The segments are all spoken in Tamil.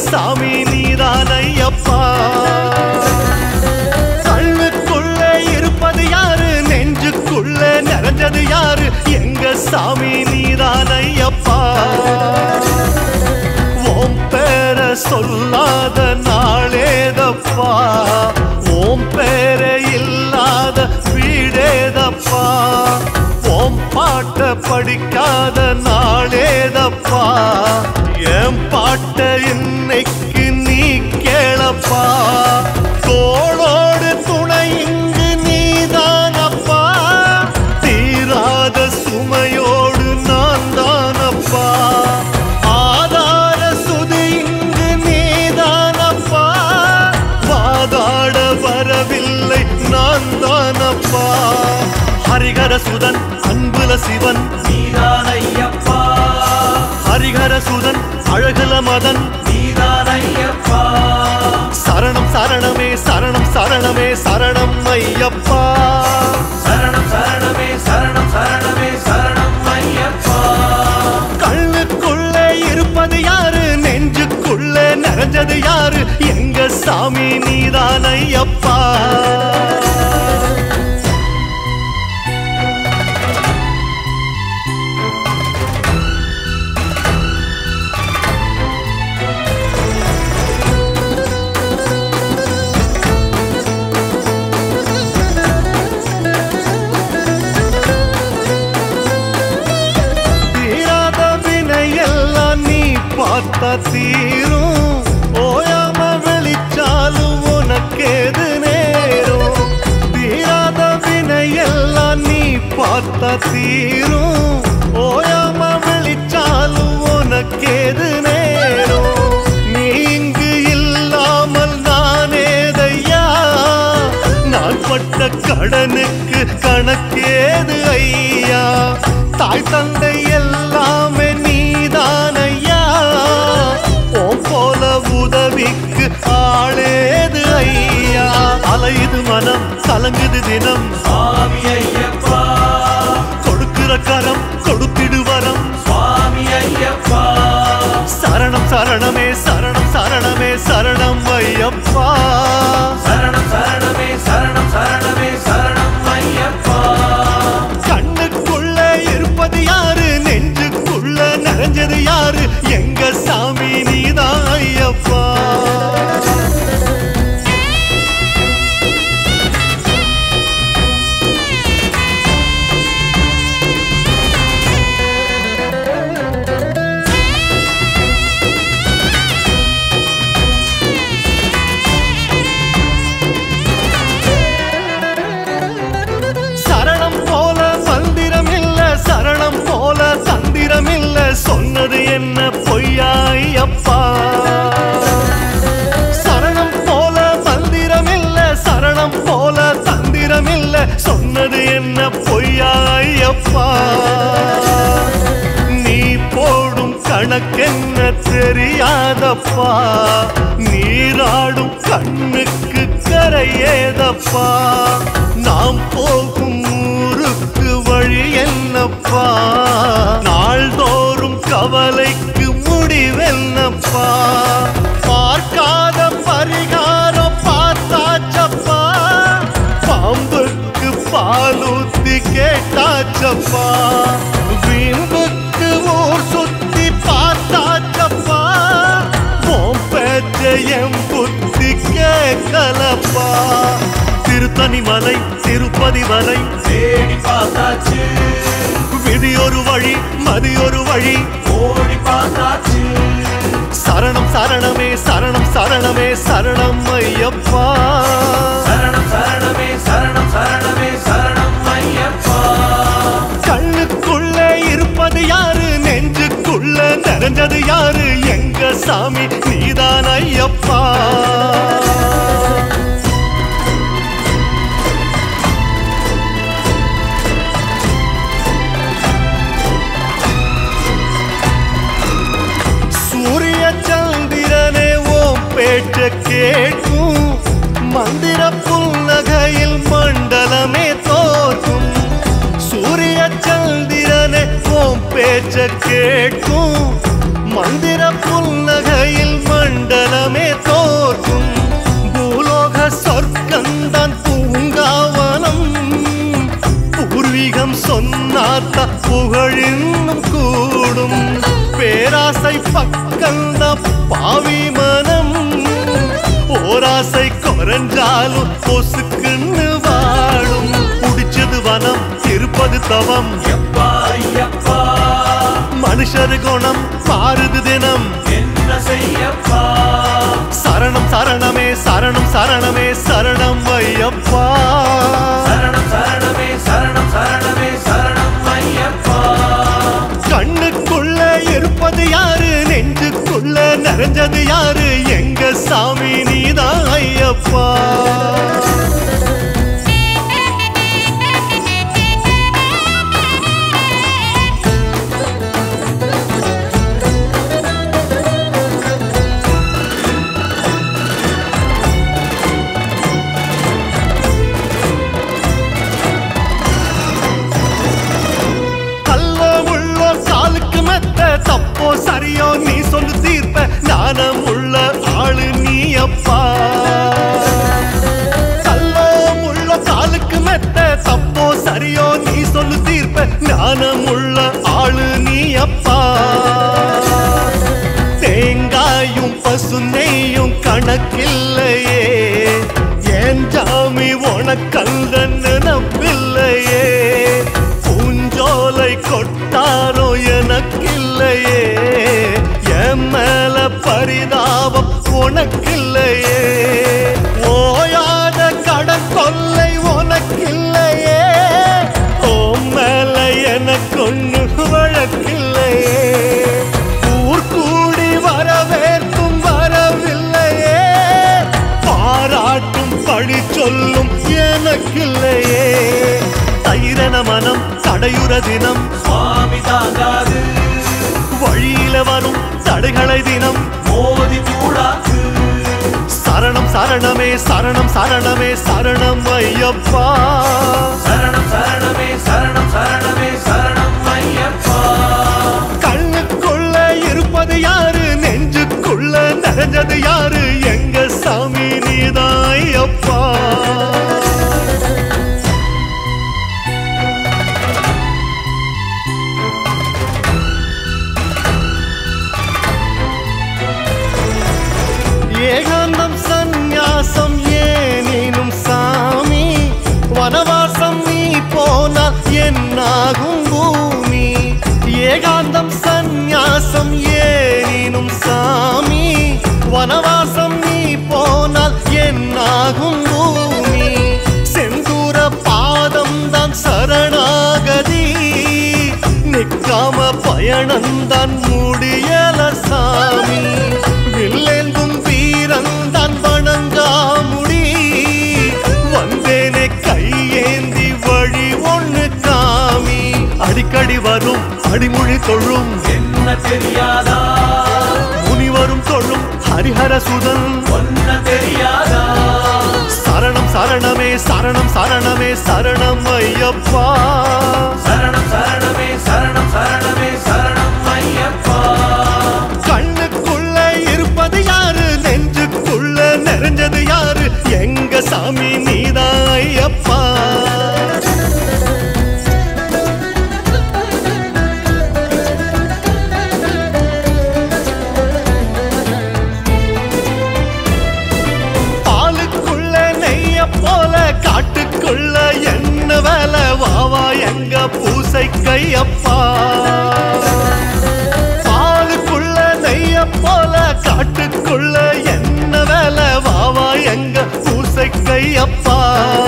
சாமி நீதான் ஐயப்பா. கண்ணுக்குள்ளே இருப்பது யாரு, நெஞ்சுக்குள்ளே நிறைஞ்சது யாரு, எங்க சாமி நீதான் ஐயப்பா. ஓம் பேர சொல்லாத நாளேதப்பா, ஓம் பேர இல்லாத வீடேதப்பா, ஓம் பாட்ட படிக்காத நாளேதப்பா, என் பாட்ட இன்னைக்கு நீ கேளப்பா. தோளோடு துணை இங்கு நீதானப்பா, தீராத சுமையோடு நான் தானப்பா, ஆதார சுதி இங்கு நீதானப்பா, வாதாட வரவில்லை நான் தானப்பா. ஹரிஹர சுதன் அன்புல சிவன் நீதான் ஐயப்பா, ஹரிஹர சுதன் அழகுல மதன் நீதான் ஐயப்பா. சரணம் சரணமே சரணம் சரணமே சரணம் ஐயப்பா. சரணம் சரணமே சரணம் சரணமே சரணம் ஐயப்பா. கண்ணுக்குள்ளே இருப்பது யாரு, நெஞ்சுக்குள்ளே நிறைஞ்சது யாரு, எங்க சாமி நீதான் ஐயப்பா. பார்த்தா தீரும், ஓயாம வெளிச்சாலும் உனக்கேது நேரும். தீராத வினையெல்லாம் நீ பார்த்தா தீரும், ஓயாம வெளிச்சாலும் உனக்கேது நேரும். நீ இங்கு இல்லாமல் நானேதையா, நான் பட்ட கடனுக்கு கணக்கேது ஐயா. தாய் தந்தை எல்லாமே நீதான் ஐயா, ஓம் போல உதவிக்கு ஆளேது ஐயா. அலையுது மனம் கலங்குது தினம் சுவாமி ஐயப்பா, கொடுக்கிற கரம் கொடுத்திடு வரம் சுவாமி ஐயப்பா. சரணம் சரணமே சரணம் சரணமே சரணம் ஐயப்பா. சரணம் சரணமே சரணம் சரணமே சரணம் ஐயப்பா. கண்ணுக்குள்ளே இருப்பது யாரு, நெஞ்சுக்குள்ள நிறைஞ்சது யாரு, எங்க சாமி நீதான் ஐயப்பா. சரணம் போல மந்திரம் இல்ல, சரணம் போல தந்திரம் இல்ல, சொன்னது என்ன பொய்யா ஐயப்பா. சரணம் போல மந்திரம் இல்ல, சரணம் போல தந்திரம் இல்ல, சொன்னது என்ன பொய்யா ஐயப்பா. நீ போடும் கணக்கென்ன தெரியாதப்பா, நீராடும் கண்ணுக்கு கரையேதப்பா. நாம் போகும் ஊருக்கு வழி என்னப்பா, நாள்தோறும் கவலைக்கு முடிவென்னப்பா. பார்க்காத பரிகாரம் பார்த்தாச்சப்பா, பாம்புக்கு பாலூத்தி கேட்டாச்சப்பா, வீம்புக்கு ஊர் சுத்தி பார்த்தாச்சப்பா, உன் பேச்சையும் புத்தி கேட்கலப்பா. திருத்தணி மலை திருப்பதி வரை தேடி பார்த்தாச்சு, விதி ஒரு வழி மதி ஒரு வழி ஓடி பார்த்தாச்சு. சரணம் சரணமே சரணம் சரணமே சரணம் ஐயப்பா. சரணம் சரணமே சரணம் சரணமே சரணம் ஐயப்பா. கண்ணுக்குள்ளே இருப்பது யாரு, நெஞ்சுக்குள்ள நிறைஞ்சது யாரு, எங்க சாமி நீதான் ஐயப்பா. சூரிய சந்திரனே ஓம் பேச்ச கேட்கும், மந்திர புன்னகையில் மண்டலமே தோற்றும். சூரிய சந்திரனே ஓம் பேச்ச கேட்கும், மந்திர புன்னகையில் மண்டல பார்த்தா புகழின்னும் கூடும். பேராசை பக்கந்த பாவி மனம், ஓராசை குறைஞ்சாலும் பொசுக்குன்னு வாழும். புடிச்சது வனம், இருப்பது தவம். எப்பா ஐயப்பா மனுஷர் குணம் மாறுது தினம். என்ன செய்யப்பா சரணம் சரணமே சரணம் சரணமே சரணம் ஐயப்பா. சரணம் சரணமே சரணம் சரணமே சரணம் ஐயப்பா. கண்ணுக்குள்ள இருப்பது யாரு, நெஞ்சுக்குள்ள நிறைஞ்சது யாரு, எங்க சாமி நீதான் ஐயப்பா. தப்போ சரியோ நீ சொல்லு தீர்ப்ப, ஞானம் உள்ள ஆளு நீ அப்பா. கல்லோ முள்ளோ காலுக்கு மெத்த, தப்போ சரியோ நீ சொல்லு தீர்ப்ப, ஞானம் உள்ள ஆளு நீ அப்பா. தேங்காயும் பசு நெய்யும் கணக்கில்லையே, ஏன் ஜாமி உனக்கல்ல நினப்பில்லையே. பூஞ்சோலை கொட்டாரோ எனக்கில்லையே, என் மேல பரிதாபம் உனக்கில்லையே. ஓயாத கடன் கொள்ளை உனக்கில்லையே, ஓம் மேல எனக்கொன்னு வழக்கில்லையே. ஊர் கூடி வரவேற்கும் வரவில்லையே, பாராட்டும் பழி சொல்லும் எனக்கில்லையே. தயிரன மனம் தடையுற தினம், சுவாமி தாங்காது வழியில வரும் தடைகளை தினம் மோதி கூடாது. சரணம் சரணமே சரணம் சரணமே சரணம் ஐயப்பா. சரணம் சரணமே சரணம் சரணமே சரணம் ஐயப்பா. கண்ணுக்குள்ள இருப்பது யாரு, நெஞ்சுக்குள்ள நிறைஞ்சது யாரு, எங்க சாமி நீதான் ஐயப்பா. ஏகாந்தம் சந்நியாசம் ஏனினும் சாமி, வனவாசம் நீ போனால் என்னாகும் பூமி. ஏகாந்தம் சந்நியாசம் ஏனினும் சாமி, வனவாசம் நீ போனால் என்னாகும் பூமி. செந்தூர பாதம் தான் சரணாகதி, நிற்காம பயணந்தான் முடியல சாமி. வில்லேந்தும் வீரந்தான் வணங்காமுடி, வந்தேனே கையேந்தி வழி ஒண்ணு காமி. அடிக்கடி வரும் அடிமொழி தொழும் என்ன தெரியாதா, முனிவரும் தொழும் ஹரிஹர சுதன் ஒன்ன தெரியாதா. சரணம் சரணமே சரணம் சரணமே சரணம் ஐயப்பா. சரணம் சரணமே சரணம் சரணமே சரணம் ஐயப்பா. கண்ணுக்குள்ள இருப்பது யாரு, நெஞ்சுக்குள்ள நிறைஞ்சது யாரு, எங்க சாமி நீதான் ஐயப்பா. பாலுக்குள்ள நெய்ய போல காட்டுக்குள்ள என்ன வேலை, வாவா எங்க பூசை கையப்பா. பாலுக்குள்ள நெய்ய போல காட்டுக்குள்ள என்ன வேலை, வாவா எங்க பூசை கையப்பா.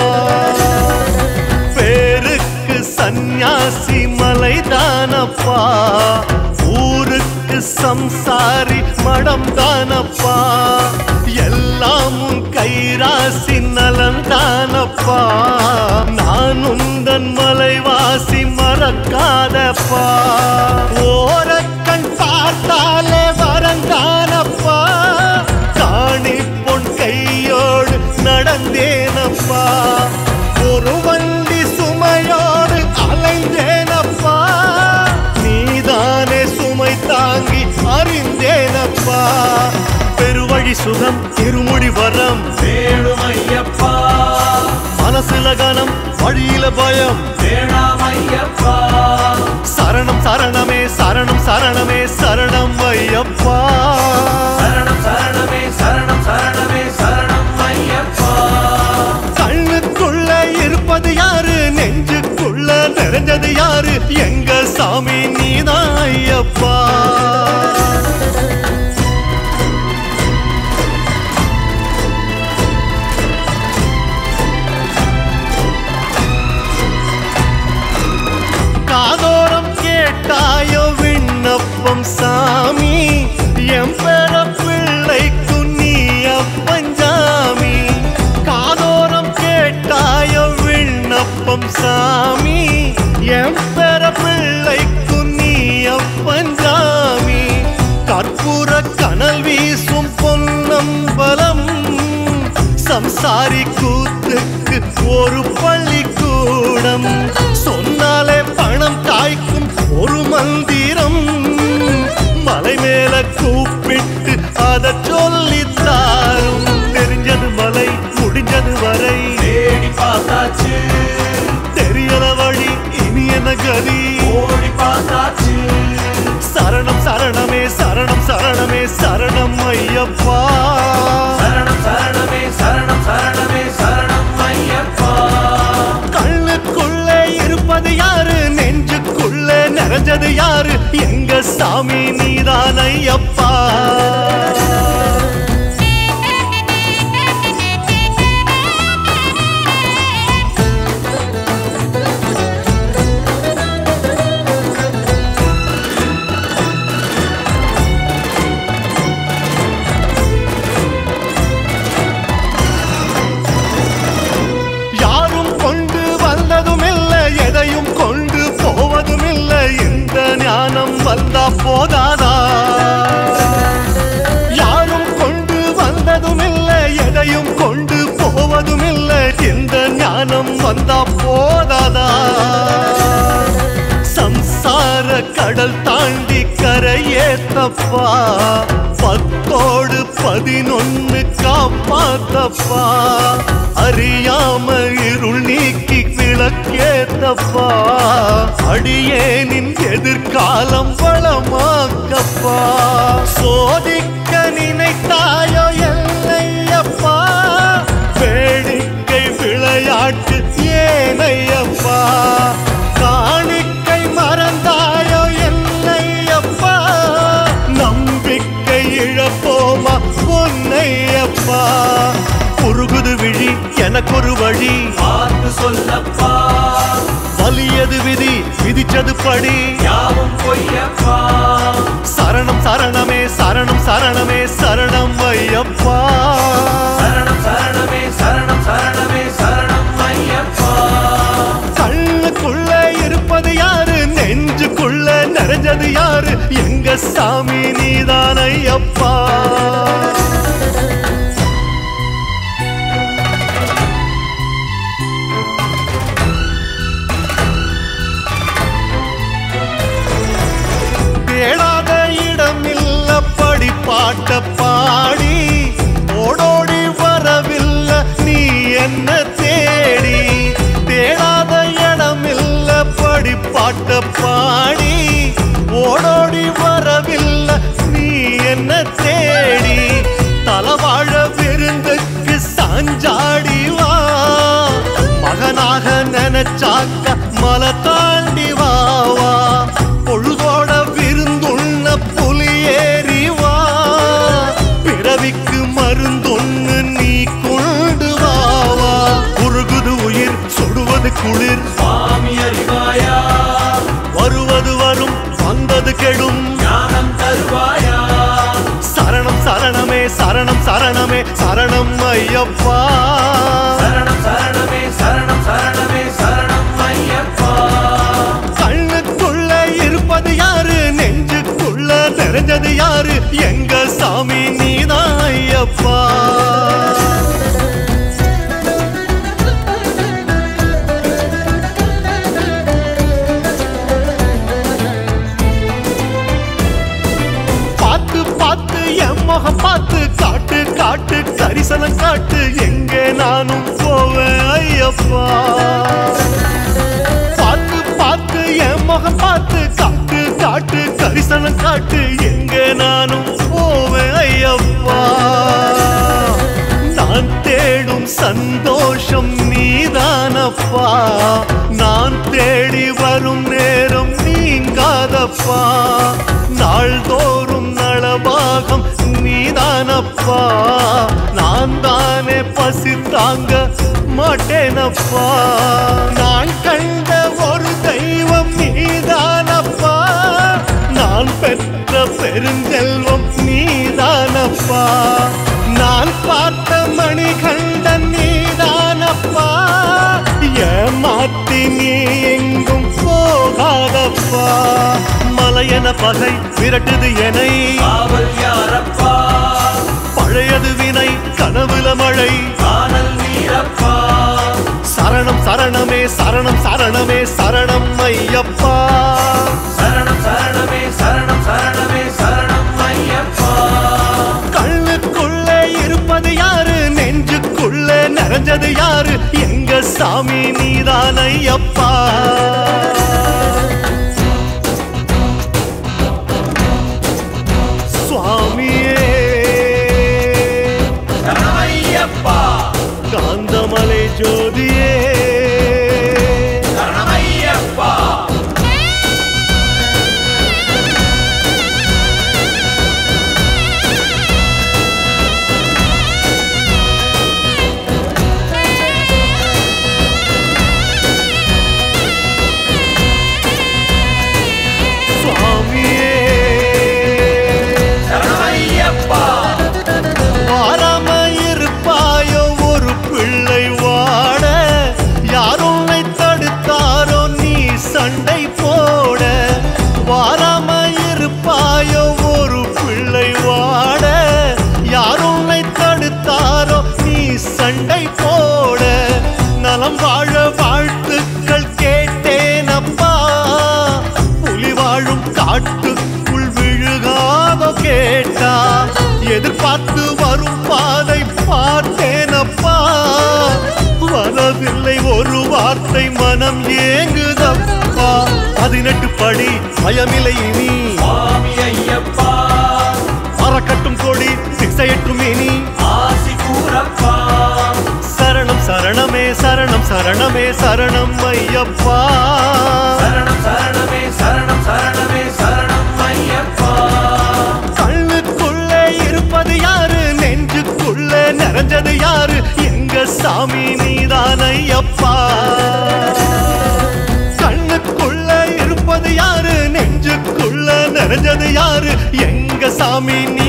பேருக்கு சந்நியாசி மலைதானப்பா, ஊருக்கு சம்சாரி மடம் தானப்பா. எல்லாம் உன் கைராசி நலன் தானப்பா, நான் உந்தன் மலைவாசி மறக்காதப்பா. ஓரக்கண் பார்த்தாலே வரந்தானப்பா, காணி பொன் கையோடு நடந்தேனப்பா. ஒரு வண்டி சுமையோடு அலைந்தேனப்பா, நீதானே சுமை தாங்கி அறிந்தேனப்பா. பெருவழி சுகம் இருமுடி வரம் வேணும் ஐயப்பா. மனச மனசுல கனம் வழியில பயம் வேணாம் ஐயப்பா சரணம் சரணமே சரணம் சரணமே சரணம் ஐயப்பா சரணம் சரணமே சரணம் சரணமே சரணம் ஐயப்பா கண்ணுக்குள்ள இருப்பது யாரு நெஞ்சுக்குள்ள நிறைஞ்சது யாரு எங்க சாமி நீதான் ஐயப்பா காதோரம் கேட்டாயோ விண்ணப்பம் சாமி எம் பெற பிள்ளைக்கு நீ அப்பஞ்சாமி காதோரம் கேட்டாயோ விண்ணப்பம் சாமி எம் பெற பிள்ளைக்கு நீ அப்பஞ்சாமி கற்பூர கனல் வீசும் பொன்னம்பலம் சம்சாரி கூத்துக்கு ஒரு பள்ளிக்கூடம் சொன்னாலே பணம் காய்க்கும் ஒரு மந்திரம் மலை மேல கூப்பிட்டு அத சொல்லித்தாரும் தெரிஞ்சது மலை முடிஞ்சது வரை தேடி பார்த்தாச்சு தெரியல வழி இனி என்ன கதி ஓடி பார்த்தாச்சு சரணம் சரணமே சரணம் சரணமே சரணம் ஐயப்பா சரணம் சரணமே சரணம் சரணமே சரணம் ஐயப்பா கண்ணுக்குள்ளே இருப்பது யாரு நெஞ்சுக்குள்ள நிறைஞ்சது யாரு எங்க சாமி நீதான் ஐயப்பா யாரும் கொண்டு வந்ததும் இல்லை எதையும் கொண்டு போவதும் இல்லை இந்த ஞானம் வந்தா போதாதா யாரும் கொண்டு வந்ததும் இல்லை எதையும் கொண்டு போவதும் இல்லை இந்த ஞானம் வந்தா போதாதா சம்சார கடல் தாண்டி கரையேத்தப்பா 10 காப்பாத்தப்பா அறியாம இருள் நீக்கி விளக்கேத்தப்பா அடியேனின் எதிர்காலம் வளமாக்கப்பா சோதிக்க நினைத்தாயோ என்னையப்பா வேடிக்கை விளையாட்டு ஏனையப்பா காணிக்கை மறந்தாயோ என்னையப்பா நம்பிக்கை இழப்போமா பொன்னையப்பா உருகுது விழி எனக்கொரு வழி பார்த்து சொல்லப்பா வலியது விதி விதிச்சது படி யாவும் பொய்யப்பா சரணம் சரணமே சரணம் சரணமே சரணம் ஐயப்பா சரணம் சரணமே சரணம் சரணமே சரணம் ஐயப்பா கண்ணுக்குள்ள இருப்பது யாரு நெஞ்சுக்குள்ள நிறைஞ்சது யாரு எங்க சாமி நீதான் ஐயப்பா தேடாத இடமில்ல படிப்பாட்ட பாடி ஓடோடி வரவில்லை நீ என்ன தேடி தேடாத இடமில்ல படிப்பாட்ட பாடி ஓடோடி வரவில்லை நீ என்ன தேடி தலவாழ விருந்துக்கு சாஞ்சாடி வா மகனாக நினைச்சாக்க மலை தாண்டி வா பொழுதோட விருந்துண்ண புலியேறி வா பிறவிக்கு மருந்தொன்னு நீ கொண்டு வா உருகுது உயிர் சுடுவது குளிர் சுவாமி அறிவாயா வருவது வரும் வந்தது கெடும் ஞானம் தருவாயா சரணம் சரணமே சரணம் சரணமே சரணம் ஐயப்பா சரணம் சரணமே சரணம் சரணமே சரணம் ஐயப்பா கண்ணுக்குள்ள இருப்பது யாரு நெஞ்சுக்குள்ள நிறைஞ்சது யாரு எங்க சாமி நீதான் ஐயப்பா பார்த்து பார்த்து என் முகம் பார்த்து காட்டு காட்டு கரி தரிசனம் காட்டு எங்கே நானும் போவேன் ஐயப்பா. பார்த்து பார்த்து என் முகம் பார்த்து காட்டு காட்டு தரிசனம் காட்டு எங்கே நானும் போவேன் ஐயப்பா. நான் தேடும் சந்தோஷம் நீதானப்பா, நான் தேடி வரும் நேரம் நீங்காதப்பா. நாள்தோறும் நலபாகம் நீதானப்பா, நான் தானே பசி தாங்க மாட்டேனப்பா. நான் கண்ட ஒரு தெய்வம் நீதானப்பா, நான் பெற்ற பெருஞ்செல்வம் நீதானப்பா. நான் பார்த்த மணிகண்டன் நீதானப்பா, ஏமாத்தி நீ எங்கும் போகாதப்பா. மலையென பகை விரட்டுது எனை, காவல் யாரப்பா, பழையது வினை கனவுல மழை, காணல் நீரப்பா. சரணம் சரணமே சரணம் சரணமே சரணம் ஐயப்பா. சரணம் சரணமே சரணம் சரணமே சரணம் ஐயப்பா. கண்ணுக்குள்ளே இருப்பது யாரு, நெஞ்சுக்குள்ளே நிறைஞ்சது யாரு, எங்க சாமி நீதான் ஐயப்பா. சுவாமியே சரணம் ஐயப்பா, காந்தமலை ஜோதியே சரணம் ஐயப்பா. சுவாமியே சரணம் ஐயப்பா. வாராம இருப்பாயோ ஒரு பிள்ளை வாட, யார் உன்னை தடுத்தாரோ நீ சண்டை போட. வாராம இருப்பாயோ ஒரு பிள்ளை வாட, யார் உன்னை தடுத்தாரோ நீ சண்டை போட. நலம் வாழ வாழ்த்துக்கள் கேட்டேனப்பா, புலி வாழும் காட்டுக்குள் விழுகாதோ கேட்டா. எதிர்பார்த்து வரும் பாதை பார்த்தேனப்பா, வரவில்லை ஒரு வார்த்தை மனம் ஏங்குதப்பா. 18 படி பயமில்லை இனி, சுவாமி ஐயப்பா, மறக்கட்டும் கொடி திசையற்றும் இனி. ஆசி கூறப்பா. சரணம் சரணமே சரணம் சரணமே சரணம் ஐயப்பா. சரணம் சரணமே சரணம் சரணமே சரணம் ஐயப்பா. கண்ணுக்குள்ளே இருப்பது யாரு, நெஞ்சுக்குள்ளே நிறைஞ்சது யாரு, எங்க சாமி நீதான் ஐயப்பா. கண்ணுக்குள்ளே இருப்பது யாரு, நெஞ்சுக்குள்ள நிறைஞ்சது யாரு, எங்க சாமி நீ